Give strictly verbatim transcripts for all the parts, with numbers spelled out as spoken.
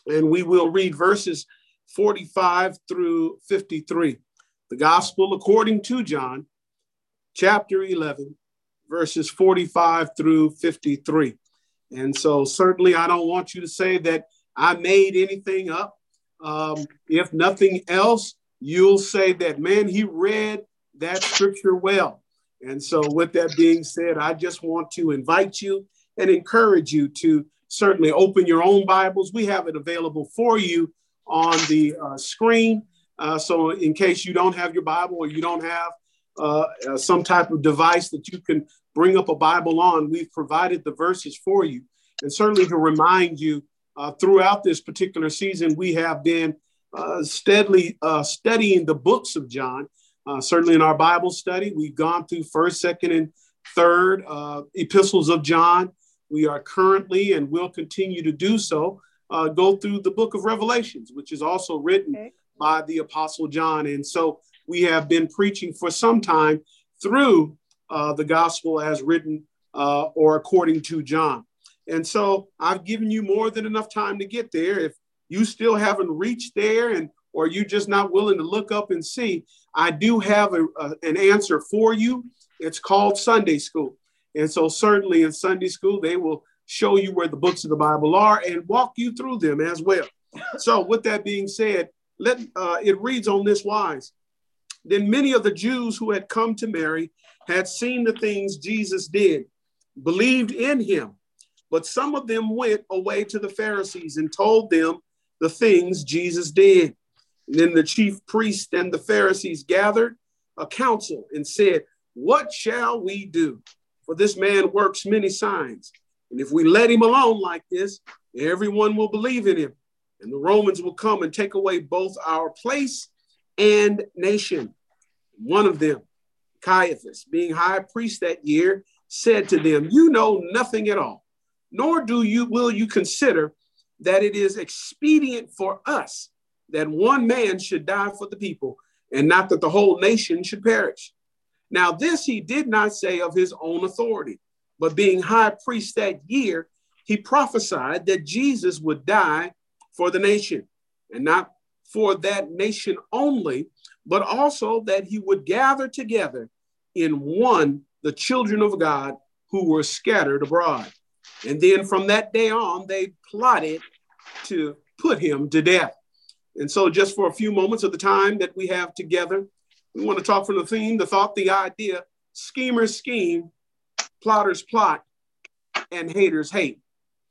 and we will read verses forty-five through fifty-three. The Gospel according to John, chapter eleven, verses forty-five through fifty-three. And so certainly I don't want you to say that I made anything up. Um, if nothing else, you'll say that, man, he read that scripture well. And so with that being said, I just want to invite you and encourage you to certainly open your own Bibles. We have it available for you on the uh, screen. Uh, so in case you don't have your Bible or you don't have uh, uh, some type of device that you can bring up a Bible on, we've provided the verses for you. And certainly to remind you, uh, throughout this particular season, we have been uh, steadily uh, studying the books of John. Uh, certainly in our Bible study, we've gone through first, second, and third uh, epistles of John. We are currently, and will continue to do so, uh, go through the book of Revelations, which is also written okay. by the Apostle John. And so we have been preaching for some time through uh, the gospel as written uh, or according to John. And so I've given you more than enough time to get there. If you still haven't reached there and or you're just not willing to look up and see, I do have a, a, an answer for you. It's called Sunday School. And so certainly in Sunday School, they will show you where the books of the Bible are and walk you through them as well. So with that being said, let uh, it reads on this wise. Then many of the Jews who had come to Mary had seen the things Jesus did, believed in him. But some of them went away to the Pharisees and told them the things Jesus did. And then the chief priest and the Pharisees gathered a council and said, what shall we do? For this man works many signs. And if we let him alone like this, everyone will believe in him. And the Romans will come and take away both our place and nation. One of them, Caiaphas, being high priest that year, said to them, you know nothing at all, nor do you will you consider that it is expedient for us that one man should die for the people, and not that the whole nation should perish. Now this he did not say of his own authority, but being high priest that year, he prophesied that Jesus would die for the nation, and not for that nation only, but also that he would gather together in one the children of God who were scattered abroad. And then from that day on, they plotted to put him to death. And so just for a few moments of the time that we have together, we want to talk from the theme, the thought, the idea, schemers scheme, plotters plot, and haters hate.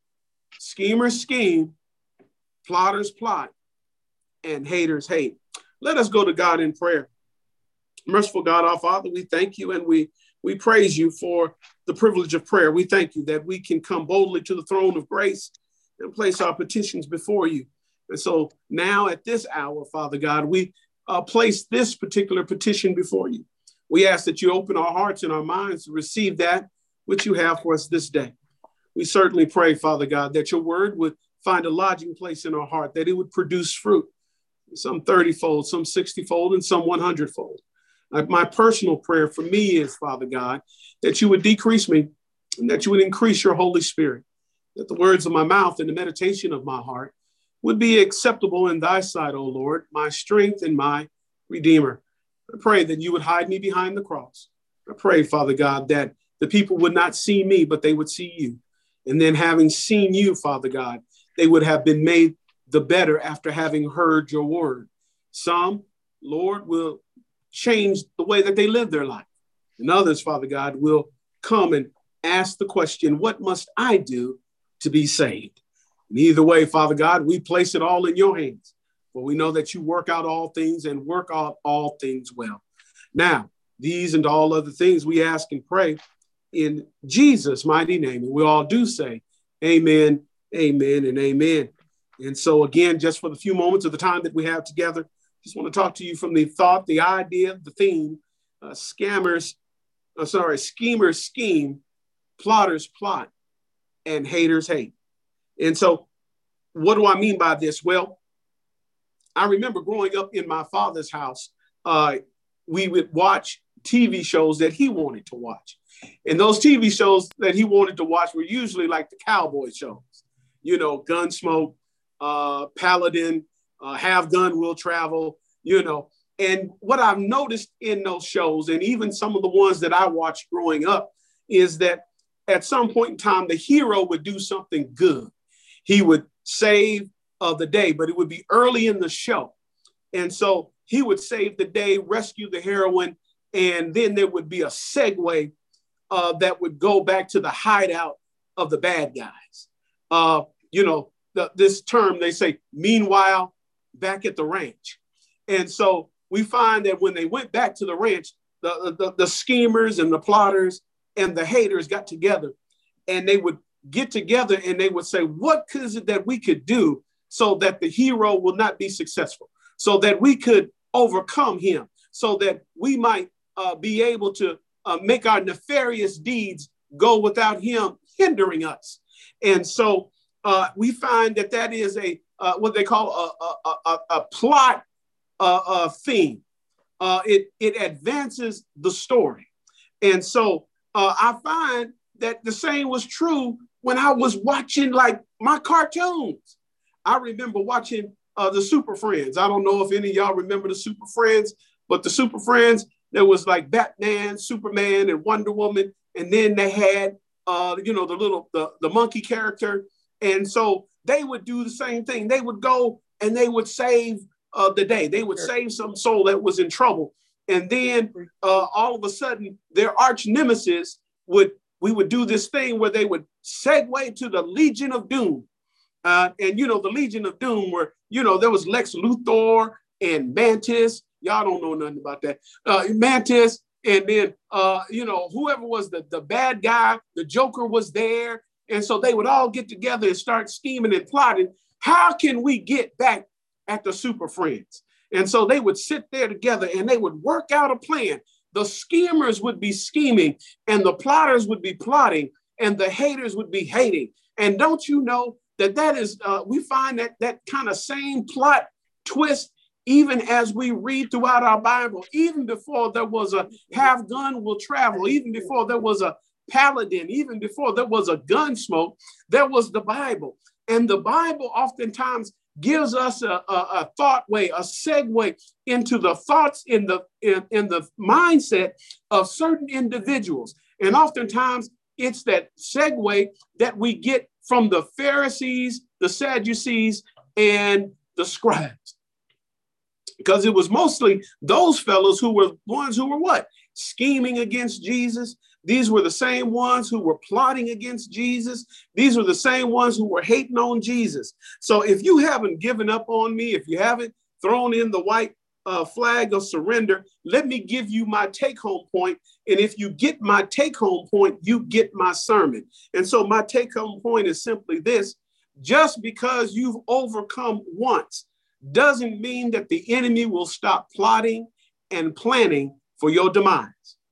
Schemers scheme, plotters plot, and haters hate. Let us go to God in prayer. Merciful God, our Father, we thank you and we, we praise you for the privilege of prayer. We thank you that we can come boldly to the throne of grace and place our petitions before you. And so now at this hour, Father God, we uh, place this particular petition before you. We ask that you open our hearts and our minds to receive that which you have for us this day. We certainly pray, Father God, that your word would find a lodging place in our heart, that it would produce fruit, some thirty-fold, some sixty-fold, and some one hundred-fold. Uh, my personal prayer for me is, Father God, that you would decrease me and that you would increase your Holy Spirit, that the words of my mouth and the meditation of my heart would be acceptable in thy sight, O Lord, my strength and my Redeemer. I pray that you would hide me behind the cross. I pray, Father God, that the people would not see me, but they would see you. And then having seen you, Father God, they would have been made the better after having heard your word. Some, Lord, will change the way that they live their life. And others, Father God, will come and ask the question, what must I do to be saved? And either way, Father God, we place it all in your hands. For we know that you work out all things and work out all things well. Now, these and all other things we ask and pray in Jesus' mighty name. And we all do say amen, amen, and amen. And so again, just for the few moments of the time that we have together, just want to talk to you from the thought, the idea, the theme, uh, scammers, uh, sorry, schemers scheme, plotters plot, and haters hate. And so what do I mean by this? Well, I remember growing up in my father's house, uh, we would watch T V shows that he wanted to watch. And those T V shows that he wanted to watch were usually like the cowboy shows, you know, Gunsmoke, uh, Paladin, uh, Have Gun Will Travel, you know. And what I've noticed in those shows, and even some of the ones that I watched growing up, is that at some point in time, the hero would do something good. He would save uh, the day, but it would be early in the show. And so he would save the day, rescue the heroine, and then there would be a segue uh, that would go back to the hideout of the bad guys. Uh, you know, the, this term, they say, meanwhile, back at the ranch. And so we find that when they went back to the ranch, the, the, the schemers and the plotters and the haters got together, and they would get together and they would say, what is it that we could do so that the hero will not be successful, so that we could overcome him, so that we might uh, be able to uh, make our nefarious deeds go without him hindering us. And so uh, we find that that is a uh, what they call a, a, a, a plot uh, uh, theme. Uh, it, it advances the story. And so uh, I find that the same was true when I was watching like my cartoons. I remember watching uh, the Super Friends. I don't know if any of y'all remember the Super Friends, but the Super Friends, there was like Batman, Superman, and Wonder Woman. And then they had, uh, you know, the little, the, the monkey character. And so they would do the same thing. They would go and they would save uh, the day. They would save some soul that was in trouble. And then uh, all of a sudden, their arch nemesis would, we would do this thing where they would segue to the Legion of Doom. Uh, and, you know, the Legion of Doom where, you know, there was Lex Luthor and Mantis. Y'all don't know nothing about that. Uh, Mantis. And then, uh, you know, whoever was the, the bad guy, the Joker was there. And so they would all get together and start scheming and plotting. How can we get back at the Super Friends? And so they would sit there together and they would work out a plan. The schemers would be scheming and the plotters would be plotting and the haters would be hating. And don't you know that that is, uh, we find that that kind of same plot twist even as we read throughout our Bible, even before there was a Have Gun Will Travel, even before there was a Paladin, even before there was a Gunsmoke, there was the Bible. And the Bible oftentimes gives us a, a, a thought way, a segue into the thoughts in the, in, in the mindset of certain individuals. And oftentimes it's that segue that we get from the Pharisees, the Sadducees, and the scribes. Because it was mostly those fellows who were ones who were what? Scheming against Jesus. These were the same ones who were plotting against Jesus. These were the same ones who were hating on Jesus. So if you haven't given up on me, if you haven't thrown in the white uh, flag of surrender, let me give you my take-home point. And if you get my take-home point, you get my sermon. And so my take-home point is simply this: just because you've overcome once doesn't mean that the enemy will stop plotting and planning for your demise.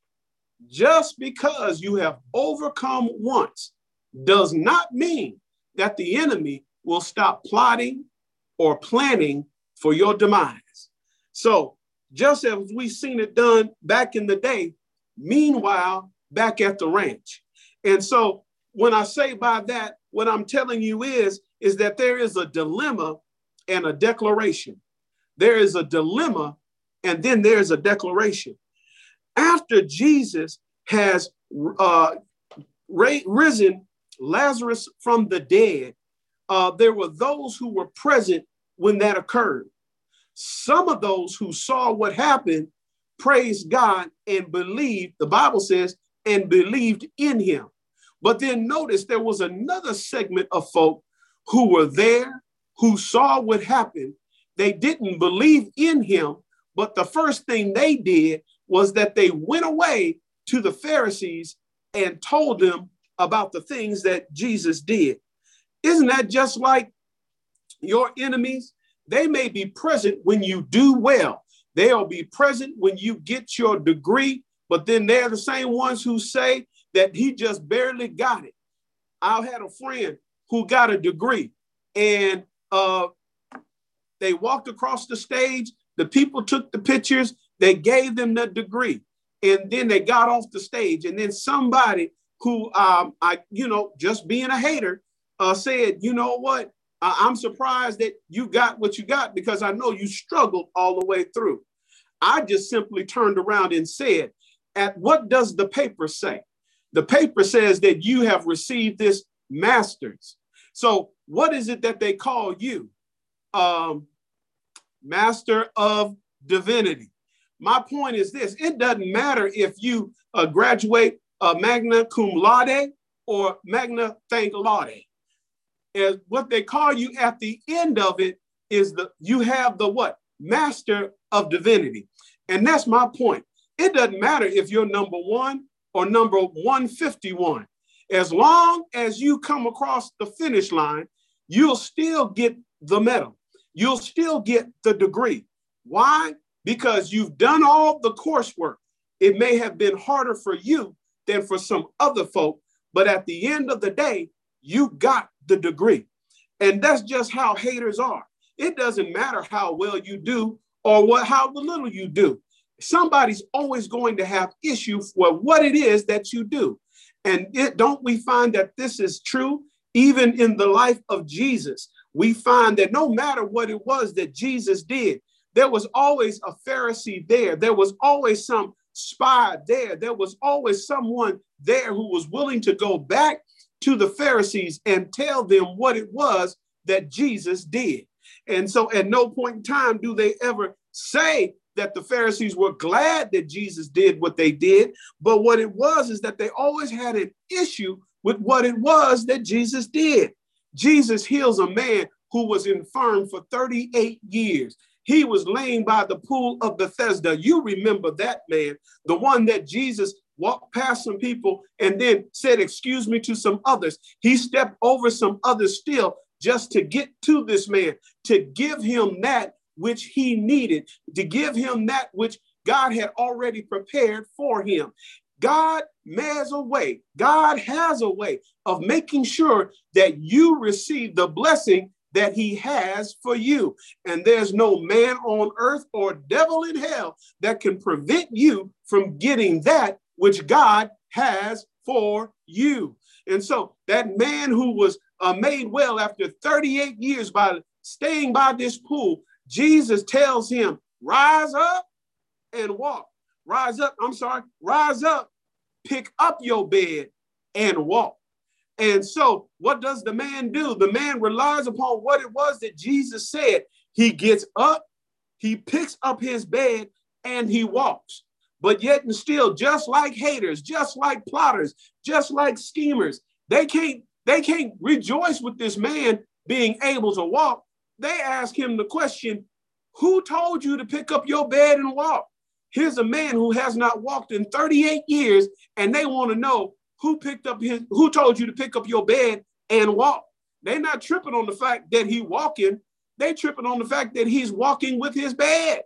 Just because you have overcome once does not mean that the enemy will stop plotting or planning for your demise. So just as we've seen it done back in the day, meanwhile, back at the ranch. And so when I say by that, what I'm telling you is, is that there is a dilemma and a declaration. There is a dilemma and then there's a declaration. After Jesus has uh, ra- risen Lazarus from the dead, uh, there were those who were present when that occurred. Some of those who saw what happened praised God and believed, the Bible says, and believed in him. But then notice there was another segment of folk who were there, who saw what happened. They didn't believe in him, but the first thing they did was that they went away to the Pharisees and told them about the things that Jesus did. Isn't that just like your enemies? They may be present when you do well. They'll be present when you get your degree, but then they're the same ones who say that he just barely got it. I had a friend who got a degree and uh, they walked across the stage. The people took the pictures. They gave them the degree. And then they got off the stage. And then somebody who, um, I, you know, just being a hater, uh, said, you know what? I'm surprised that you got what you got because I know you struggled all the way through. I just simply turned around and said, at what does the paper say? The paper says that you have received this master's. So what is it that they call you? Um, Master of Divinity. My point is this: it doesn't matter if you uh, graduate uh, magna cum laude or magna thank laude. And what they call you at the end of it is the you have the what? Master of Divinity. And that's my point. It doesn't matter if you're number one or number one fifty-one. As long as you come across the finish line, you'll still get the medal. You'll still get the degree. Why? Because you've done all the coursework. It may have been harder for you than for some other folk, but at the end of the day, you got the degree. And that's just how haters are. It doesn't matter how well you do or what how little you do. Somebody's always going to have issue for what it is that you do. And it, don't we find that this is true even in the life of Jesus? We find that no matter what it was that Jesus did, there was always a Pharisee there. There was always some spy there. There was always someone there who was willing to go back to the Pharisees and tell them what it was that Jesus did. And so at no point in time do they ever say that the Pharisees were glad that Jesus did what they did. But what it was is that they always had an issue with what it was that Jesus did. Jesus heals a man who was infirm for thirty-eight years. He was laying by the pool of Bethesda. You remember that man, the one that Jesus walked past some people and then said, excuse me, to some others. He stepped over some others still just to get to this man, to give him that which he needed, to give him that which God had already prepared for him. God has a way, God has a way of making sure that you receive the blessing that he has for you. And there's no man on earth or devil in hell that can prevent you from getting that which God has for you. And so that man who was uh, made well after thirty-eight years by staying by this pool, Jesus tells him, rise up and walk. Rise up, I'm sorry, rise up, pick up your bed and walk. And so what does the man do? The man relies upon what it was that Jesus said. He gets up, he picks up his bed, and he walks. But yet and still, just like haters, just like plotters, just like schemers, they can't, they can't rejoice with this man being able to walk. They ask him the question, who told you to pick up your bed and walk? Here's a man who has not walked in thirty-eight years, and they want to know who picked up his, who told you to pick up your bed and walk. They're not tripping on the fact that he's walking. They tripping on the fact that he's walking with his bed.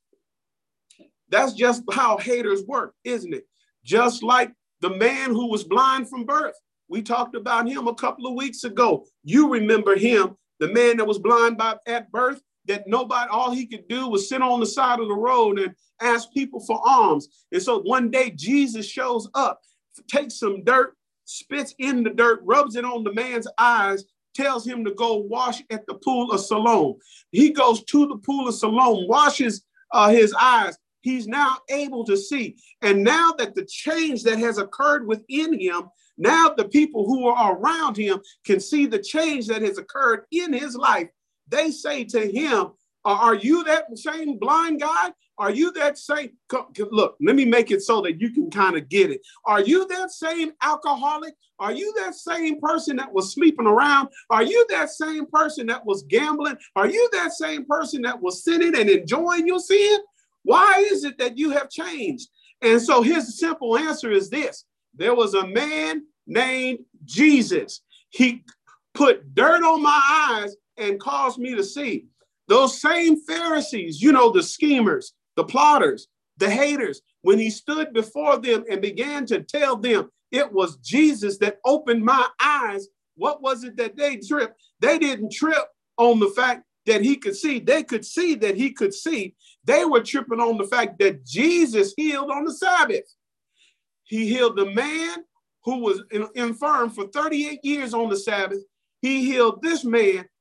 That's just how haters work, isn't it? Just like the man who was blind from birth. We talked about him a couple of weeks ago. You remember him, the man that was blind by, at birth, that nobody, all he could do was sit on the side of the road and ask people for alms. And so one day Jesus shows up, takes some dirt, spits in the dirt, rubs it on the man's eyes, tells him to go wash at the pool of Siloam. He goes to the pool of Siloam, washes uh, his eyes. He's now able to see. And now that the change that has occurred within him, now the people who are around him can see the change that has occurred in his life. They say to him, are you that same blind guy? Are you that same, look, let me make it so that you can kind of get it. Are you that same alcoholic? Are you that same person that was sleeping around? Are you that same person that was gambling? Are you that same person that was sinning and enjoying your sin? Why is it that you have changed? And so his simple answer is this. There was a man named Jesus. He put dirt on my eyes and caused me to see. Those same Pharisees, you know, the schemers, the plotters, the haters, when he stood before them and began to tell them it was Jesus that opened my eyes, what was it that they tripped? They didn't trip on the fact that he could see. They could see that he could see. They were tripping on the fact that Jesus healed on the Sabbath. He healed the man who was infirm for thirty-eight years on the Sabbath. He healed this man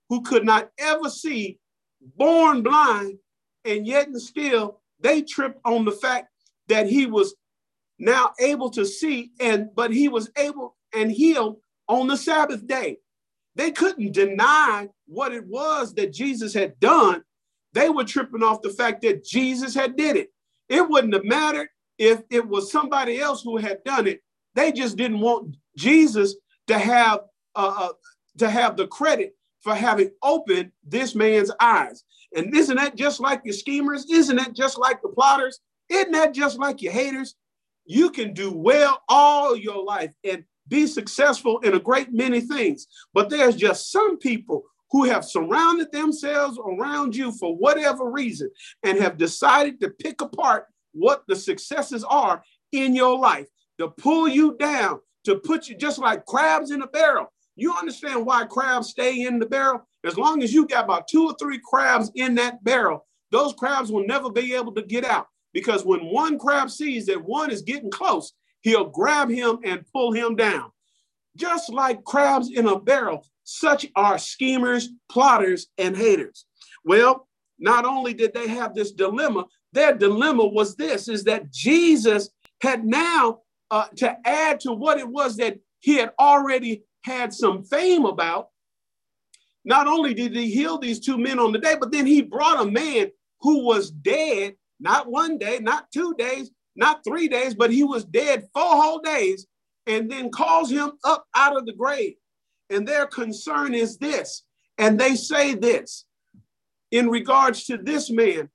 who could not ever see, born blind, and yet and still they tripped on the fact that he was now able to see, and but he was able and healed on the Sabbath day. They couldn't deny what it was that Jesus had done. They were tripping off the fact that Jesus had did it. It wouldn't have mattered if it was somebody else who had done it. They just didn't want Jesus to have uh, to have the credit for having opened this man's eyes. And isn't that just like your schemers? Isn't that just like the plotters? Isn't that just like your haters? You can do well all your life and be successful in a great many things. But there's just some people who have surrounded themselves around you for whatever reason and have decided to pick apart what the successes are in your life, to pull you down, to put you just like crabs in a barrel. You understand why crabs stay in the barrel? As long as you got about two or three crabs in that barrel, those crabs will never be able to get out. Because when one crab sees that one is getting close, he'll grab him and pull him down. Just like crabs in a barrel, such are schemers, plotters, and haters. Well, not only did they have this dilemma, their dilemma was this, is that Jesus had now, uh, to add to what it was that he had already had some fame about, not only did he heal these two men on the day, but then he brought a man who was dead, not one day, not two days, not three days, but he was dead four whole days, and then calls him up out of the grave. And their concern is this, and they say this in regards to this man: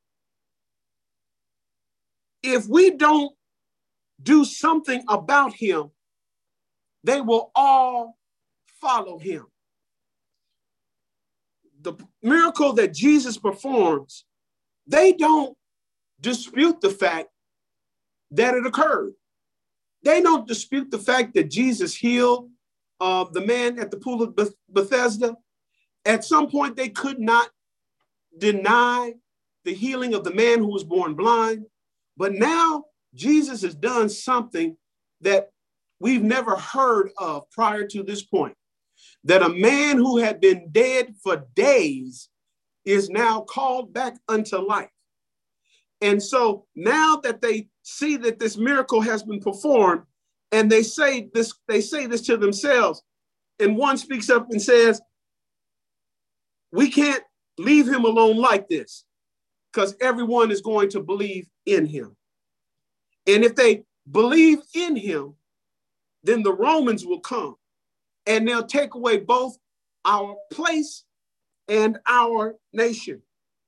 if we don't do something about him, they will all follow him. The miracle that Jesus performs, they don't dispute the fact that it occurred. They don't dispute the fact that Jesus healed uh, the man at the pool of Beth- Bethesda. At some point, they could not deny the healing of the man who was born blind. But now Jesus has done something that we've never heard of prior to this point, that a man who had been dead for days is now called back unto life. And so now that they see that this miracle has been performed, and they say this, they say this to themselves, and one speaks up and says, we can't leave him alone like this, because everyone is going to believe in him. And if they believe in him, then the Romans will come and they'll take away both our place and our nation.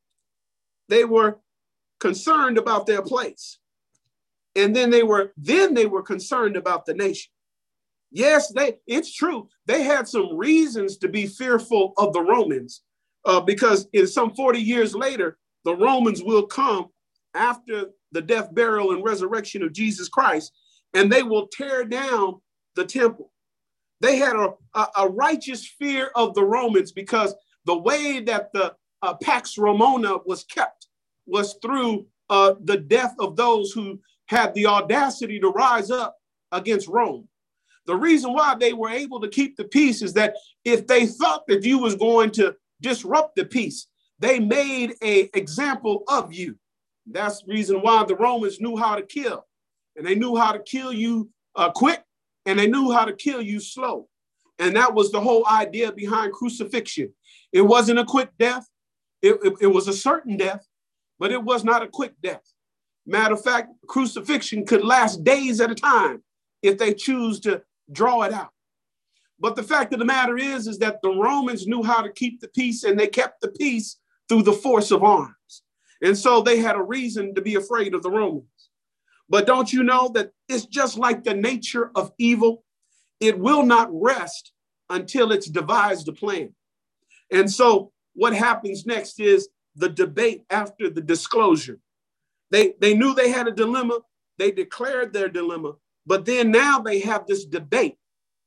They were concerned about their place. And then they were, then they were concerned about the nation. Yes, they, it's true. They had some reasons to be fearful of the Romans uh, because in some forty years later, the Romans will come after the death, burial, and resurrection of Jesus Christ, and they will tear down the temple. They had a, a, a righteous fear of the Romans because the way that the uh, Pax Romana was kept was through uh, the death of those who had the audacity to rise up against Rome. The reason why they were able to keep the peace is that if they thought that you was going to disrupt the peace, they made an example of you. That's the reason why the Romans knew how to kill. And they knew how to kill you uh, quick, and they knew how to kill you slow. And that was the whole idea behind crucifixion. It wasn't a quick death. It, it, it was a certain death, but it was not a quick death. Matter of fact, crucifixion could last days at a time if they choose to draw it out. But the fact of the matter is, is that the Romans knew how to keep the peace, and they kept the peace through the force of arms. And so they had a reason to be afraid of the Romans. But don't you know that it's just like the nature of evil? It will not rest until it's devised a plan. And so what happens next is the debate after the disclosure. They, they knew they had a dilemma. They declared their dilemma. But then now they have this debate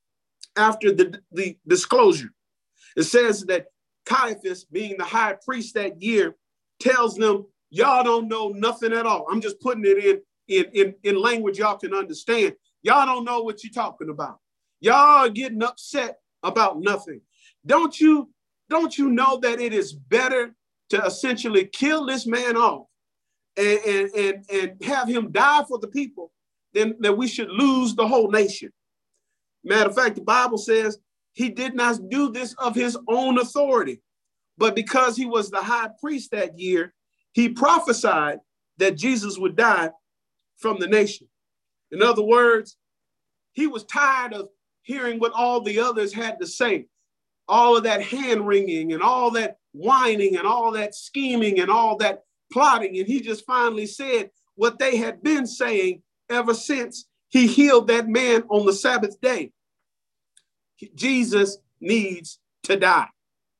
after the, the disclosure. It says that Caiaphas, being the high priest that year, tells them, y'all don't know nothing at all. I'm just putting it in, in, in, in language y'all can understand. Y'all don't know what you're talking about. Y'all are getting upset about nothing. Don't you don't you know that it is better to essentially kill this man off and, and, and, and have him die for the people than that we should lose the whole nation? Matter of fact, the Bible says he did not do this of his own authority, but because he was the high priest that year, he prophesied that Jesus would die from the nation. In other words, he was tired of hearing what all the others had to say, all of that hand wringing and all that whining and all that scheming and all that plotting. And he just finally said what they had been saying ever since he healed that man on the Sabbath day. Jesus needs to die.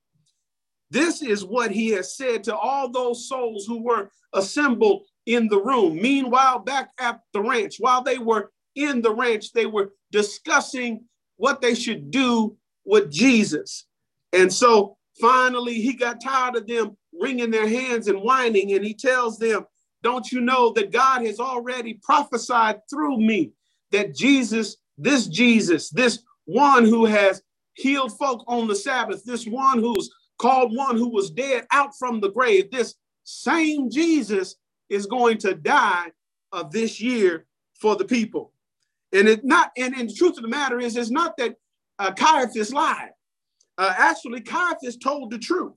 This is what he has said to all those souls who were assembled in the room. Meanwhile, back at the ranch, while they were in the ranch, they were discussing what they should do with Jesus. And so finally, he got tired of them wringing their hands and whining, and he tells them, don't you know that God has already prophesied through me that Jesus, this Jesus, this one who has healed folk on the Sabbath, this one who's called one who was dead out from the grave, this same Jesus is going to die of this year for the people. And it not, and, and the truth of the matter is, it's not that uh, Caiaphas lied. Uh, actually, Caiaphas told the truth.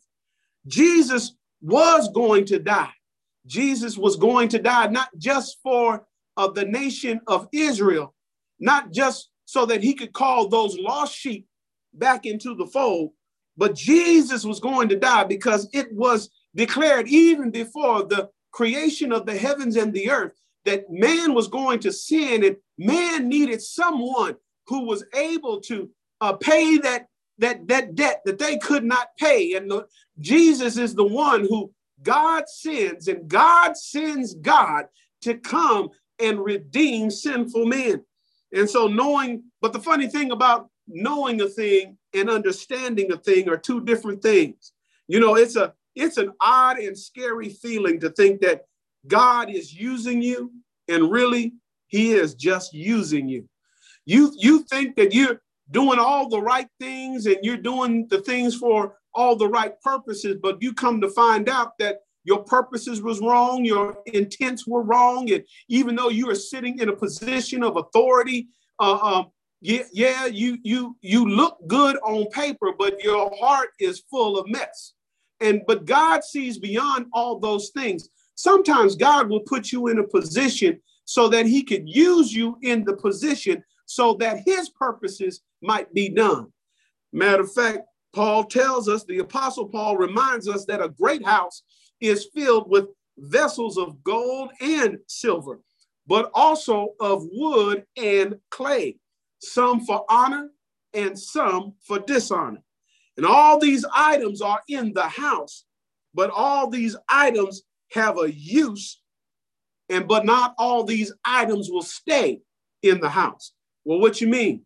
Jesus was going to die. Jesus was going to die, not just for uh, the nation of Israel, not just so that he could call those lost sheep back into the fold, but Jesus was going to die because it was declared even before the creation of the heavens and the earth that man was going to sin, and man needed someone who was able to uh, pay that, that, that debt that they could not pay. And the, Jesus is the one who God sends, and God sends God to come and redeem sinful men. And so knowing, but the funny thing about knowing a thing and understanding a thing are two different things. You know, it's a it's an odd and scary feeling to think that God is using you, and really he is just using you. You, you think that you're doing all the right things and you're doing the things for all the right purposes, but you come to find out that your purposes was wrong, your intents were wrong, and even though you are sitting in a position of authority, uh, um, yeah, yeah, you you you look good on paper, but your heart is full of mess. And but God sees beyond all those things. Sometimes God will put you in a position so that he could use you in the position so that his purposes might be done. Matter of fact, Paul tells us, the Apostle Paul reminds us that a great house is filled with vessels of gold and silver, but also of wood and clay, some for honor and some for dishonor. And all these items are in the house, but all these items have a use, and but not all these items will stay in the house. Well, what you mean?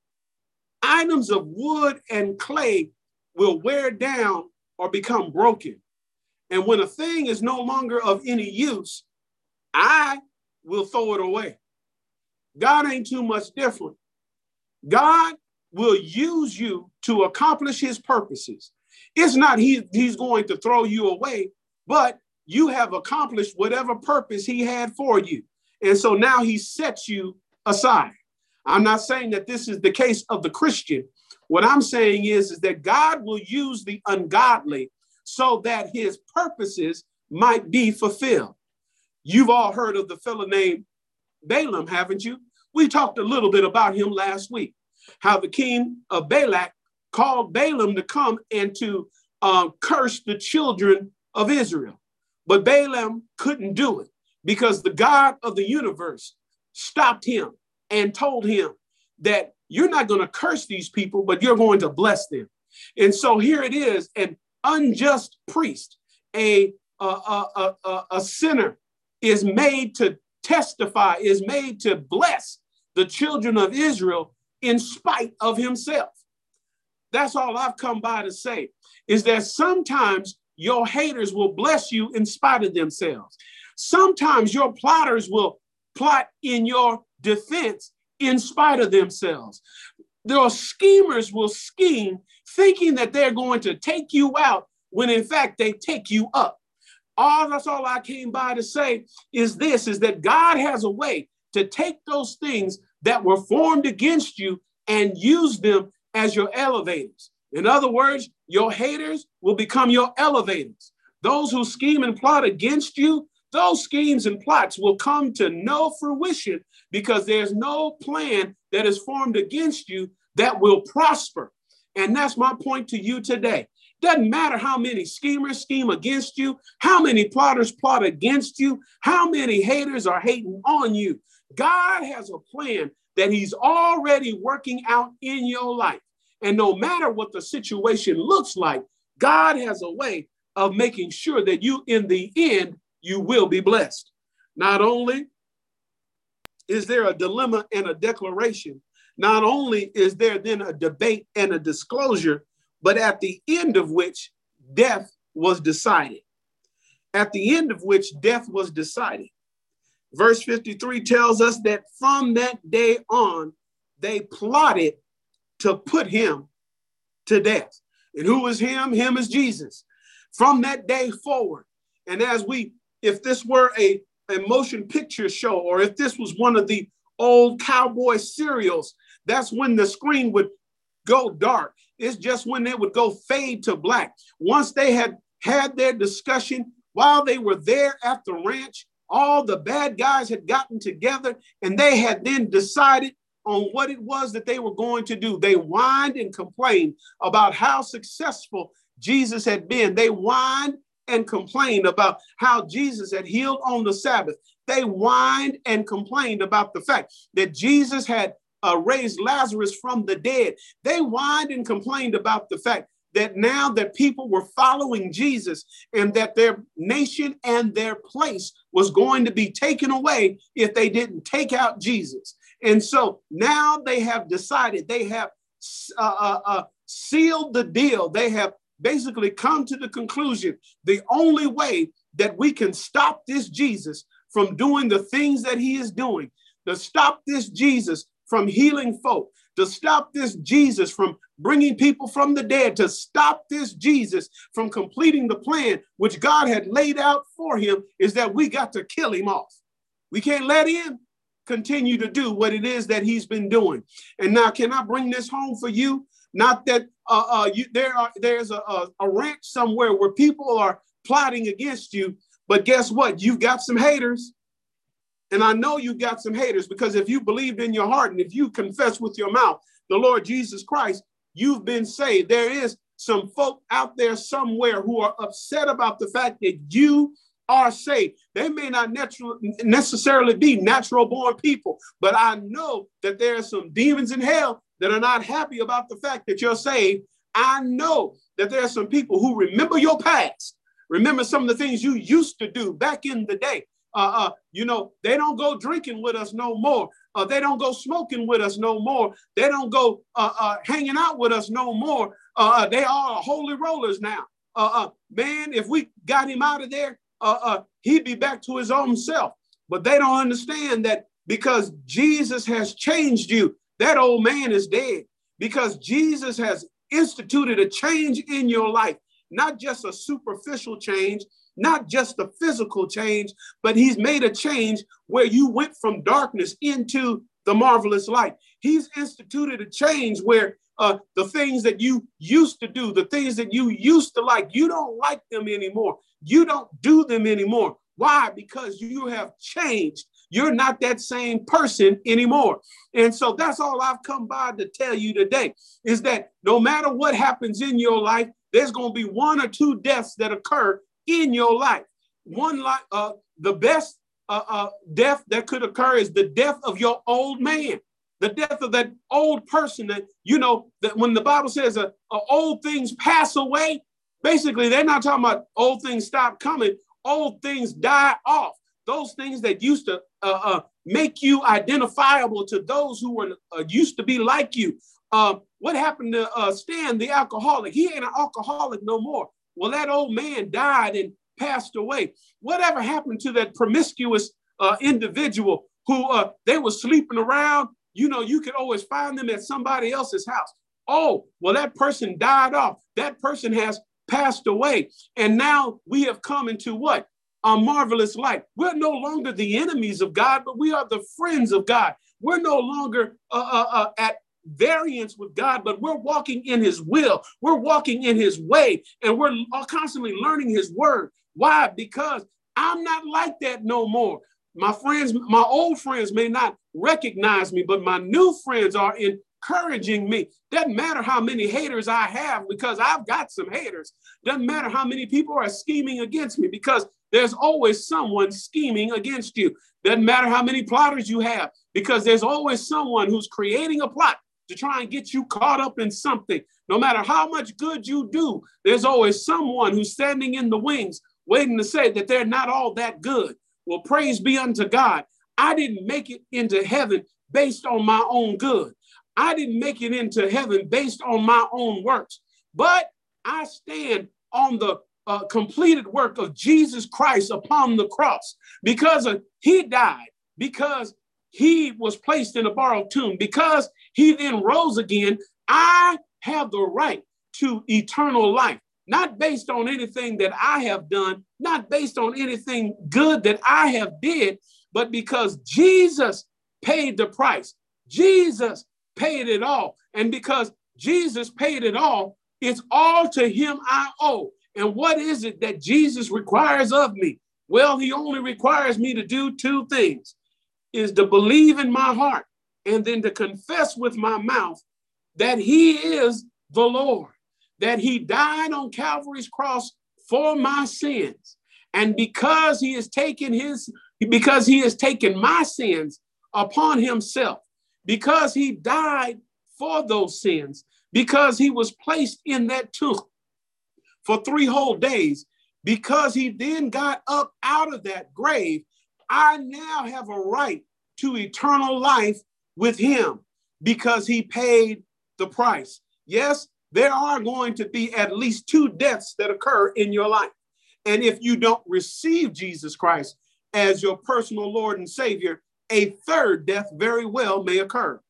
Items of wood and clay will wear down or become broken. And when a thing is no longer of any use, I will throw it away. God ain't too much different. God will use you to accomplish his purposes. It's not he, he's going to throw you away, but you have accomplished whatever purpose he had for you. And so now he sets you aside. I'm not saying that this is the case of the Christian. What I'm saying is, is that God will use the ungodly so that his purposes might be fulfilled. You've all heard of the fellow named Balaam, haven't you? We talked a little bit about him last week, how the king of Balak called Balaam to come and to uh, curse the children of Israel. But Balaam couldn't do it because the God of the universe stopped him and told him that you're not going to curse these people, but you're going to bless them. And so here it is, an unjust priest, a, a, a, a, a sinner is made to testify, is made to bless the children of Israel in spite of himself. That's all I've come by to say, is that sometimes your haters will bless you in spite of themselves. Sometimes your plotters will plot in your defense in spite of themselves. Their schemers will scheme thinking that they're going to take you out when in fact they take you up. All that's all I came by to say is this, is that God has a way to take those things that were formed against you and use them as your elevators. In other words, your haters will become your elevators. Those who scheme and plot against you, those schemes and plots will come to no fruition because there's no plan that is formed against you that will prosper. And that's my point to you today. Doesn't matter how many schemers scheme against you, how many plotters plot against you, how many haters are hating on you. God has a plan that he's already working out in your life. And no matter what the situation looks like, God has a way of making sure that you, in the end, you will be blessed. Not only is there a dilemma and a declaration, not only is there then a debate and a disclosure, but at the end of which death was decided. At the end of which death was decided. Verse fifty-three tells us that from that day on, they plotted to put him to death. And who is him? Him is Jesus. From that day forward, and as we, if this were a, a motion picture show, or if this was one of the old cowboy serials, that's when the screen would go dark. It's just when they would go fade to black. Once they had had their discussion, while they were there at the ranch, all the bad guys had gotten together and they had then decided on what it was that they were going to do. They whined and complained about how successful Jesus had been. They whined and complained about how Jesus had healed on the Sabbath. They whined and complained about the fact that Jesus had uh, raised Lazarus from the dead. They whined and complained about the fact that now that people were following Jesus and that their nation and their place was going to be taken away if they didn't take out Jesus. And so now they have decided, they have uh, uh, uh, sealed the deal. They have basically come to the conclusion, the only way that we can stop this Jesus from doing the things that he is doing, to stop this Jesus from healing folk, to stop this Jesus from bringing people from the dead, to stop this Jesus from completing the plan which God had laid out for him, is that we got to kill him off. We can't let him continue to do what it is that he's been doing. And now, can I bring this home for you? Not that uh, uh, you, there are there's a, a, a ranch somewhere where people are plotting against you, but guess what? You've got some haters. And I know you got some haters, because if you believed in your heart and if you confess with your mouth the Lord Jesus Christ, you've been saved. There is some folk out there somewhere who are upset about the fact that you are saved. They may not natural, necessarily be natural born people, but I know that there are some demons in hell that are not happy about the fact that you're saved. I know that there are some people who remember your past, remember some of the things you used to do back in the day. Uh, uh, you know, they don't go drinking with us no more. Uh, they don't go smoking with us no more. They don't go uh, uh, hanging out with us no more. Uh, they are holy rollers now. Uh, uh, man, if we got him out of there, uh, uh, he'd be back to his own self. But they don't understand that because Jesus has changed you, that old man is dead. Because Jesus has instituted a change in your life, not just a superficial change, not just a physical change, but he's made a change where you went from darkness into the marvelous light. He's instituted a change where uh, the things that you used to do, the things that you used to like, you don't like them anymore. You don't do them anymore. Why? Because you have changed. You're not that same person anymore. And so that's all I've come by to tell you today, is that no matter what happens in your life, there's going to be one or two deaths that occur in your life. One, like uh, the best uh, uh, death that could occur is the death of your old man, the death of that old person that, you know, that when the Bible says uh, uh, old things pass away, basically they're not talking about old things stop coming, old things die off. Those things that used to uh, uh, make you identifiable to those who were uh, used to be like you. Uh, what happened to uh, Stan, the alcoholic? He ain't an alcoholic no more. Well, that old man died and passed away. Whatever happened to that promiscuous uh, individual who uh, they were sleeping around? You know, you could always find them at somebody else's house. Oh, well, that person died off. That person has passed away. And now we have come into what? A marvelous light. We're no longer the enemies of God, but we are the friends of God. We're no longer uh, uh, uh, at variance with God, but we're walking in his will. We're walking in his way, and we're constantly learning his word. Why? Because I'm not like that no more. My friends, my old friends may not recognize me, but my new friends are encouraging me. Doesn't matter how many haters I have, because I've got some haters. Doesn't matter how many people are scheming against me, because there's always someone scheming against you. Doesn't matter how many plotters you have, because there's always someone who's creating a plot to try and get you caught up in something. No matter how much good you do, there's always someone who's standing in the wings waiting to say that they're not all that good. Well, praise be unto God. I didn't make it into heaven based on my own good. I didn't make it into heaven based on my own works, but I stand on the uh, completed work of Jesus Christ upon the cross, because of, he died, because he was placed in a borrowed tomb, because he then rose again. I have the right to eternal life, not based on anything that I have done, not based on anything good that I have did, but because Jesus paid the price. Jesus paid it all. And because Jesus paid it all, it's all to him I owe. And what is it that Jesus requires of me? Well, he only requires me to do two things, is to believe in my heart and then to confess with my mouth that he is the Lord, that he died on Calvary's cross for my sins. And because he has taken his, because he has taken my sins upon himself, because he died for those sins, because he was placed in that tomb for three whole days, because he then got up out of that grave, I now have a right to eternal life with him, because he paid the price. Yes, there are going to be at least two deaths that occur in your life. And if you don't receive Jesus Christ as your personal Lord and Savior, a third death very well may occur.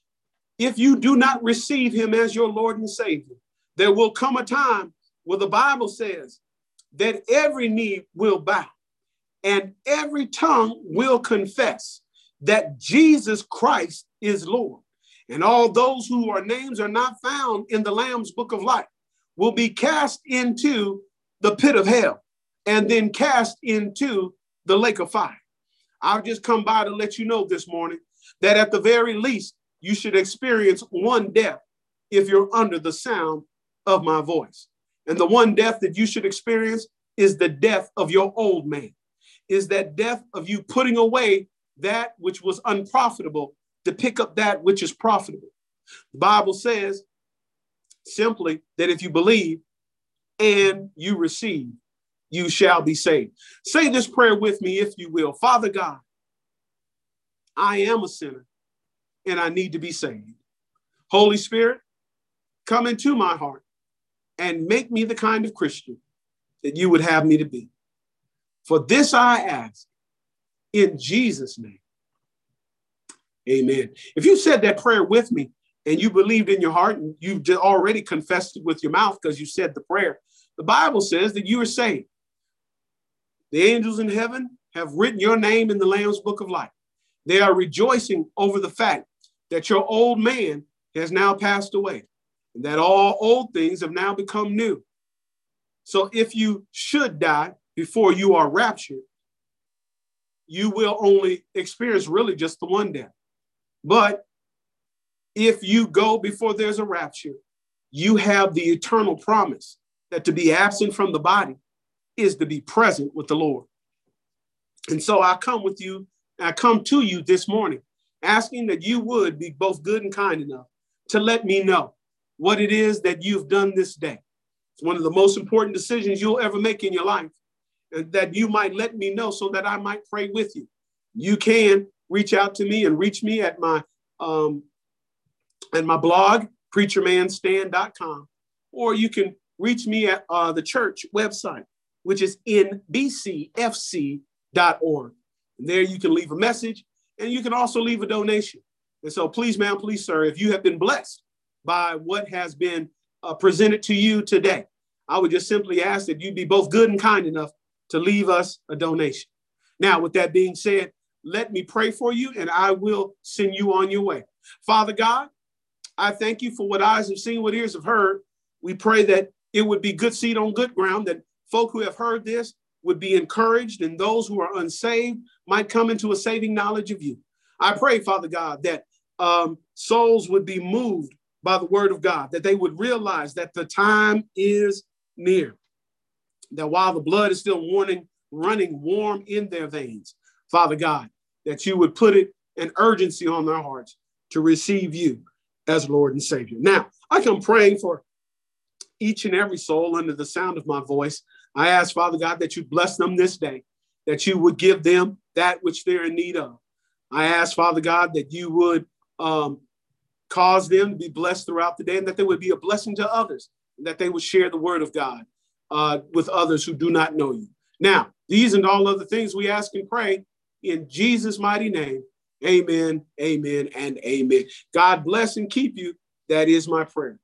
If you do not receive him as your Lord and Savior, there will come a time where the Bible says that every knee will bow and every tongue will confess that Jesus Christ is Lord. And all those who are names are not found in the Lamb's book of life will be cast into the pit of hell and then cast into the lake of fire. I've just come by to let you know this morning that at the very least, you should experience one death if you're under the sound of my voice. And the one death that you should experience is the death of your old man, is that death of you putting away that which was unprofitable to pick up that which is profitable. The Bible says simply that if you believe and you receive, you shall be saved. Say this prayer with me, if you will. Father God, I am a sinner and I need to be saved. Holy Spirit, come into my heart and make me the kind of Christian that you would have me to be. For this I ask in Jesus' name. Amen. If you said that prayer with me and you believed in your heart and you've already confessed it with your mouth because you said the prayer, the Bible says that you are saved. The angels in heaven have written your name in the Lamb's book of life. They are rejoicing over the fact that your old man has now passed away and that all old things have now become new. So if you should die before you are raptured, you will only experience really just the one death. But if you go before there's a rapture, you have the eternal promise that to be absent from the body is to be present with the Lord. And so I come with you, I come to you this morning, asking that you would be both good and kind enough to let me know what it is that you've done this day. It's one of the most important decisions you'll ever make in your life, and that you might let me know so that I might pray with you. You can reach out to me and reach me at my um, at my blog, preacher man stand dot com, or you can reach me at uh, the church website, which is N B C F C dot org. And there you can leave a message and you can also leave a donation. And so please, ma'am, please, sir, if you have been blessed by what has been uh, presented to you today, I would just simply ask that you be both good and kind enough to leave us a donation. Now, with that being said, let me pray for you and I will send you on your way. Father God, I thank you for what eyes have seen, what ears have heard. We pray that it would be good seed on good ground, that folk who have heard this would be encouraged, and those who are unsaved might come into a saving knowledge of you. I pray, Father God, that um, souls would be moved by the word of God, that they would realize that the time is near, that while the blood is still warning, running warm in their veins, Father God, that you would put it an urgency on their hearts to receive you as Lord and Savior. Now, I come praying for each and every soul under the sound of my voice. I ask, Father God, that you bless them this day, that you would give them that which they're in need of. I ask, Father God, that you would um, cause them to be blessed throughout the day, and that they would be a blessing to others, and that they would share the word of God uh, with others who do not know you. Now, these and all other things we ask and pray in Jesus' mighty name. Amen, amen, and amen. God bless and keep you. That is my prayer.